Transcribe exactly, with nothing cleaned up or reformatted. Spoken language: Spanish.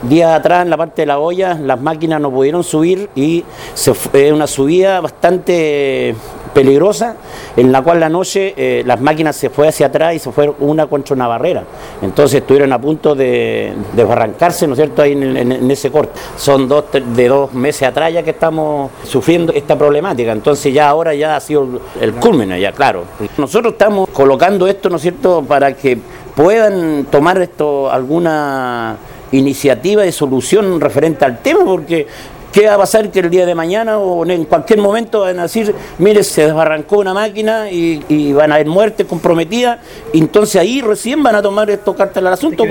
días atrás en la parte de la olla las máquinas no pudieron subir y se fue, es una subida bastante peligrosa en la cual la noche eh, las máquinas se fue hacia atrás y se fue una contra una barrera, entonces estuvieron a punto de, de barrancarse, ¿no es cierto?, ahí en, en, en ese corte. Son dos, de dos meses atrás ya que estamos sufriendo esta problemática, entonces ya ahora ya ha sido el culmen, ya claro. Nosotros estamos colocando esto, ¿no es cierto?, para que puedan tomar esto alguna iniciativa de solución referente al tema, porque ¿qué va a pasar? Que el día de mañana o en cualquier momento van a decir, mire, se desbarrancó una máquina y, y van a haber muertes comprometidas, y entonces ahí recién van a tomar esto cartas al asunto.